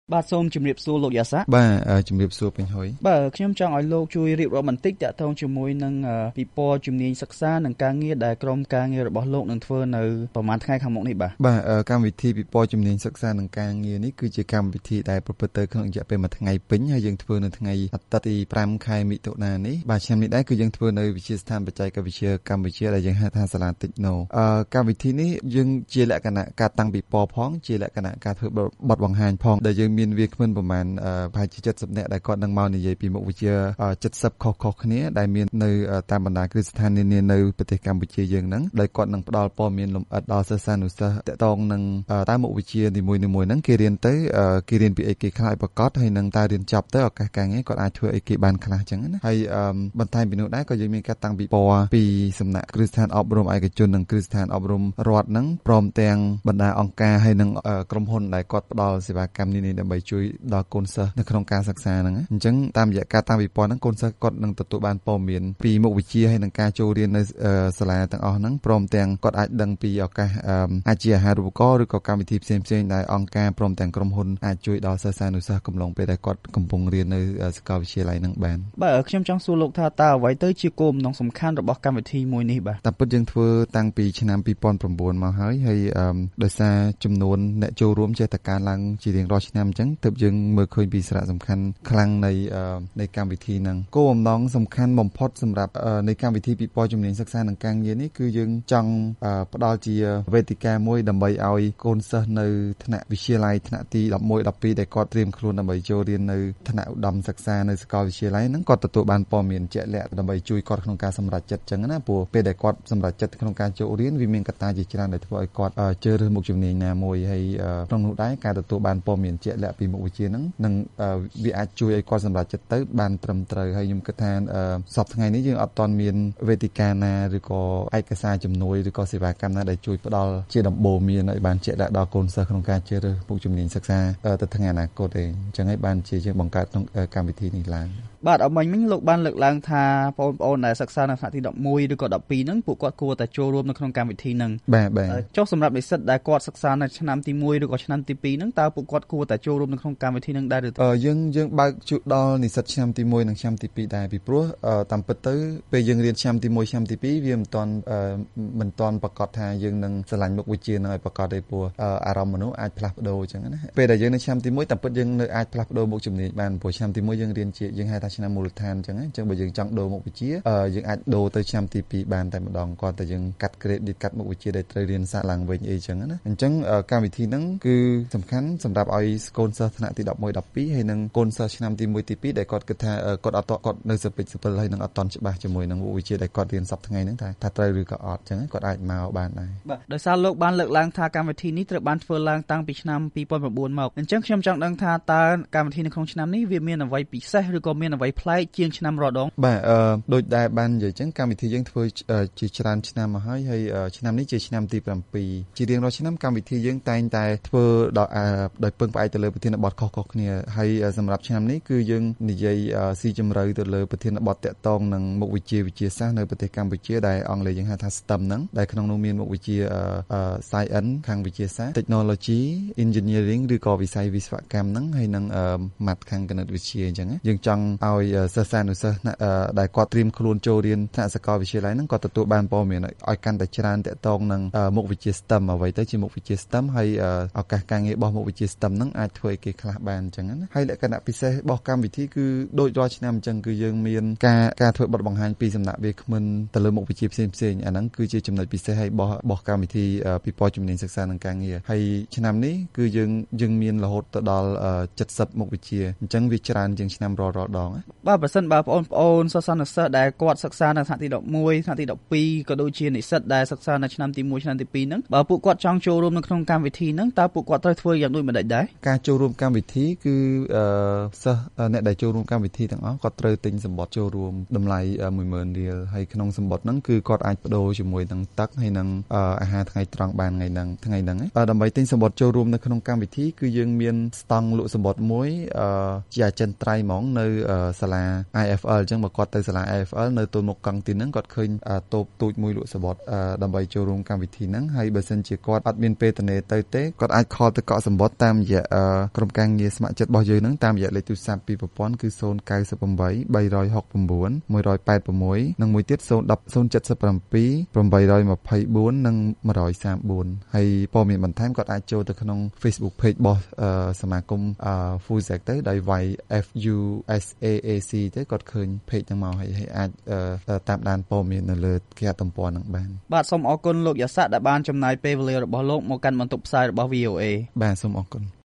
បាទសូមជម្រាបសួរលោកយ៉ាសាបាទជម្រាបសួរពេញហើយបាទខ្ញុំចង់ឲ្យលោកជួយរៀបរាប់បន្តិចតាក់ទងជាមួយនឹងពិព័រណ៍ជំនាញសិក្សានិងការងារដែលក្រុមការងាររបស់លោកនឹងធ្វើនៅប្រហែលថ្ងៃខាងមុខនេះបាទកម្មវិធីពិព័រណ៍ជំនាញសិក្សានិងការងារនេះគឺជាកម្មវិធីដែលប្រព្រឹត្តទៅក្នុងរយៈពេល1ថ្ងៃពេញហើយយើងធ្វើនៅថ្ងៃអាទិត្យទី5ខែមិថុនានេះបាទឆ្នាំនេះដែរគឺយើងធ្វើនៅវិទ្យាស្ថានបច្ចេកវិទ្យាកម្ពុជាដែលយើងហៅថាសាលាតិចណូកម្មវិធីនេះយើងជាលក្ខណៈការតាំងពិព័រណ៍ផងជាលក្ខណៈការធ្វើបទបង្ហាញផងដែលយើងមានវាគ្មិនប្រហែលប្រហែលជា70នាក់ដែលគាត់នឹងមកនិយាយពីមុខវិជ្ជា70ខុសៗគ្នាដែលមាននៅតាមបណ្ដាគ្រឹះស្ថាននានានៅប្រទេសកម្ពុជាយើងហ្នឹងដោយគាត់នឹងផ្ដល់ព័ត៌មានលម្អិតដល់សិស្សានុសិស្សតាក់ទងនឹងតើមុខវិជ្ជានីមួយៗហ្នឹងគេរៀនទៅគេរៀនពីអីគេខ្លះឲ្យប្រកបហើយនឹងតើរៀនចប់ទៅឱកាសការងារគាត់អាចធ្វើអីគេបានខ្លះអញ្ចឹងណាហើយបន្ថែមពីនោះដែរក៏យើងមានការតាំងពិព័រណ៍ពីសំណាក់គ្រឹះស្ថានអប់រំឯកជននិងគ្រឹះស្ថានអប់រំរដ្ឋហ្នឹងព្រមទាំងបណ្ដាអង្គការហើយនិងក្រុមហ៊ុនដែលគាត់ផ្ដល់សេវាកម្មនេះដើម្បីជួយដល់កូនសិស្សនៅក្នុងការសិក្សាហ្នឹងអញ្ចឹងតាមរយៈការតាំងពិព័រណ៍ហ្នឹងកូនសិស្សគាត់នឹងទទួលបានព័ត៌មានពីមុខវិជ្ជាហើយនិងការចូលរៀននៅសាលាទាំងអស់ហ្នឹងព្រមទាំងគាត់អាចដឹងពីឱកាសអាចជាអាហារូបករណ៍ឬក៏កម្មវិធីផ្សេងៗដែលអង្គការព្រមទាំងក្រុមហ៊ុនអាចជួយដល់សិស្សានុសិស្សកំឡុងពេលដែលគាត់កំពុងរៀននៅសាកលវិទ្យាល័យហ្នឹងបានបាទខ្ញុំចង់សួរលោកថាតើអ្វីទៅជាគោលបំណងសំខាន់របស់កម្មវិធីមួយនេះបាទតាមពិតយើងធ្វើតាំងពីឆ្នាំ2009មកហើយដោយសារចំនួនអ្នកចូលរួមចេះតែកើនឡើងជារៀងរាល់ឆ្នាំអញ្ចឹងទើបយើងមើលឃើញពីសារៈសំខាន់ខ្លាំងនៃកម្មវិធីហ្នឹងគោលបំណងសំខាន់បំផុតសម្រាប់នៃកម្មវិធីពិព័រណ៍ជំនាញសិក្សានិងការងារនេះគឺយើងចង់ផ្ដល់ជាវេទិកាមួយដើម្បីឲ្យកូនសិស្សនៅថ្នាក់វិទ្យាល័យថ្នាក់ទី11 12ដែលគាត់ត្រៀមខ្លួនដើម្បីចូលរៀននៅថ្នាក់ឧត្តមសិក្សានៅសាកលវិទ្យាល័យហ្នឹងគាត់ទទួលបានព័ត៌មានជាក់លាក់ដើម្បីជួយគាត់ក្នុងការសម្រេចចិត្តចឹងណាព្រោះពេលដែលគាត់សម្រេចចិត្តក្នុងការចូលរៀនវាមានកត្តាជាច្រើនដែលធ្វើឲ្យគាត់ជ្រើសរើសមុខជំនាញណាមួយហើយក្នុងនោះដែរការទទួលបានព័ត៌មានជាក់លាក់ពីមុខវិជ្ជាហ្នឹងនឹងវាអាចជួយឲ្យគាត់សម្រេចចិត្តទៅបានត្រឹមត្រូវហើយខ្ញុំគិតថាសប្តាហ៍ថ្ងៃនេះយើងអត់ទាន់មានវេទិកាណាឬក៏ឯកសារជំនួយឬក៏សេវាកម្មណាដែលជួយផ្ដល់ជាដំបូន្មានឲ្យបានជាក់លាក់ដល់កូនសិស្សក្នុងការជ្រើសរើសមុខជំនាញសិក្សាទៅថ្ងៃអនាគតទេអញ្ចឹងហើយបានជាយើងបង្កើតក្នុងកម្មវិធីនេះឡើងបាទអមិញលោកបានលើកឡើងថាបងប្អូនដែលសិក្សានៅថ្នាក់ទី11ឬក៏12ហ្នឹងពួកគាត់គួរតែចូលរួមនៅក្នុងកម្មវិធីហ្នឹងបាទចុះសម្រាប់និស្សិតដែលគាត់សិក្សានៅឆ្នាំទី1ឬក៏ឆ្នាំទី2ហ្នឹងតើពួកគាត់គួរតែចូលរួមនៅក្នុងកម្មវិធីហ្នឹងដែរឬយើងបើកជួយដល់និស្សិតឆ្នាំទី1និងឆ្នាំទី2ដែរពីព្រោះតាមពិតទៅពេលយើងរៀនឆ្នាំទី1ឆ្នាំទី2វាមិនទាន់ប្រកាសថាយើងនឹងស្រឡាញ់មុខវិជ្ជាហ្នឹងឲ្យប្រកាសទេព្រោះអារម្មណ៍មនុស្សអាចផ្លាស់ប្ដូរអញ្ចឹងណាពេលដែលយើងនៅឆ្នាំទី1តាមពិតយើងនៅអាចផ្លាស់ប្ដូរមុខជំនាញបានព្រោះឆ្នាំទី1យើងរៀនជាយើងហៅថាឆ្នាំមូលដ្ឋានអញ្ចឹងបើយើងចង់ដូរមុខវិជ្ជាយើងអាចដូរទៅឆ្នាំទី2បានតែម្ដងគាត់តែយើងកាត់ credit កាត់មុខវិជ្ជាដែលត្រូវរៀនសាកឡើងវិញអីអញ្ចឹងណាអញ្ចឹងកម្មវិធីហ្នឹងគឺសំខាន់សម្រាប់ឲ្យកូនសិស្សថ្នាក់ទី11 12ហើយនិងកូនសិស្សឆ្នាំទី1ទី2ដែលគាត់គិតថាគាត់នៅសពិលហើយនឹងអត់តន់ច្បាស់ជាមួយនឹងមុខវិជ្ជាដែលគាត់រៀនសប្តាហ៍ថ្ងៃហ្នឹងថាត្រូវឬក៏អត់អញ្ចឹងគាត់អាចមកបានដែរបាទដោយសារលោកបានលើកឡើងថាកម្មវិធីនេះត្រូវបានធ្វើឡើងតាំងពីឆ្នាំ2009មកអញ្ចឹងខ្ញុំចង់ដឹងថាតើកម្មវិធីនៅក្នុងឆ្នាំនេះវាមានអ្វីពិសេសឬក៏មានអ្វីប្លែកជាងឆ្នាំរាល់ដងបាទដូចដែលបាននិយាយអញ្ចឹងកម្មវិធីយើងធ្វើជាច្រើនឆ្នាំមកហើយឆ្នាំនេះជាឆ្នាំទី7ជារៀងរាល់ឆ្នាំកម្មវិធីយើងតែងតែធ្វើដោយពឹងផ្អែកទៅលើប្រធានបទខុសៗគ្នាហើយសម្រាប់ឆ្នាំនេះគឺយើងនិយាយស៊ីជម្រៅទៅលើប្រធានបទតាក់ទងនឹងមុខវិជ្ជាវិទ្យាសាស្ត្រនៅប្រទេសកម្ពុជាដែលអង់គ្លេសយើងហៅថា STEM ហ្នឹងដែលក្នុងនោះមានមុខវិជ្ជា Science ខាងវិទ្យាសាស្ត្រ Technology Engineering ឬក៏វិស័យវិស្វកម្មហ្នឹងហើយនឹង Math ខាងគណិតវិទ្យាអញ្ចឹងយើងចង់ឲ្យសិស្សានុសិស្សដែលគាត់ត្រៀមខ្លួនចូលរៀនថ្នាក់សាកលវិទ្យាល័យហ្នឹងគាត់ទទួលបានព័ត៌មានឲ្យកាន់តែច្រើនតាក់ទងនឹងមុខវិជ្ជា STEM អ្វីទៅជាមុខវិជ្ជា STEM ហើយឱកាសការងាររបស់មុខវិជ្ជា STEM ហ្នឹងអាចធ្វើឲ្យគេខ្លះបានអញ្ចឹងណាហើយលក្ខណៈពិសេសរបស់កម្មវិធីគឺដូចរាល់ឆ្នាំអញ្ចឹងគឺយើងមានការធ្វើបទបង្ហាញពីសំណាក់វាគ្មិនទៅលើមុខវិជ្ជាផ្សេងៗអាហ្នឹងគឺជាចំណុចពិសេសរបស់កម្មវិធីពិព័រណ៍ជំនាញសិក្សានិងការងារហើយឆ្នាំនេះគឺយើងមានរហូតទៅដល់70មុខវិជ្ជាអញ្ចឹងវាច្រើនជាងឆ្នាំរាល់ដងបាទប្រសិនបើបងប្អូនសិស្សានុសិស្សដែលគាត់សិក្សានៅថ្នាក់ទី11ថ្នាក់ទី12ក៏ដូចជានិស្សិតដែលសិក្សានៅឆ្នាំទី1ឆ្នាំទី2ហ្នឹងបើពួកគាត់ចង់ចូលរួមនៅក្នុងកម្មវិធីហ្នឹងតើពួកគាត់ត្រូវធ្វើយ៉ាងដូចម្តេចដែរការចូលរួមកម្មវិធីគឺសិស្សអ្នកដែលចូលរួមកម្មវិធីទាំងអស់គាត់ត្រូវទិញសំបុត្រចូលរួមតម្លៃ 10000 រៀលហើយក្នុងសំបុត្រហ្នឹងគឺគាត់អាចបដូរជាមួយនឹងទឹកហើយនឹងអាហារថ្ងៃត្រង់បានថ្ងៃហ្នឹងដើម្បីទិញសំបុត្រចូលរួមនៅក្នុងកម្មវិធីគឺយើងមានស្តង់លក់សំបុត្រមួយជាអចិន្ត្រៃយ៍ហ្មងនៅសាលា IFL អញ្ចឹងបើគាត់ទៅសាលា IFL នៅទល់មុខកង់ទីហ្នឹងគាត់ឃើញតូបទូចមួយលក់សំបុត្រដើម្បីចូលរួមកម្មវិធីហ្នឹងហើយបើសិនជាគាត់អត់មានពេលទំនេរទៅទេគាត់អាចខលទៅកក់សំបុត្រតាមរយៈក្រុមការងារស្ម័គ្រចិត្តរបស់យើងហ្នឹងតាមរយៈលេខទូរស័ព្ទពីប្រព័ន្ធគឺ098 369 186និងមួយទៀត077 824និង134ហើយព័ត៌មានបន្ថែមគាត់អាចចូលទៅក្នុង Facebook page របស់សមាគម FUSAC ទៅដោយវាយ FUSAAC ទៅគាត់ឃើញ page ហ្នឹងមកហើយអាចតាមដានព័ត៌មាននៅលើគេហទំព័រហ្នឹងបានបាទសូមអរគុណលោកយ៉ាសាក់ដែលបានចំណាយពេលវេលារបស់លោកមកកាន់បន្ទប់ផ្សាយរបស់ VOA បាទសូមអរគុណ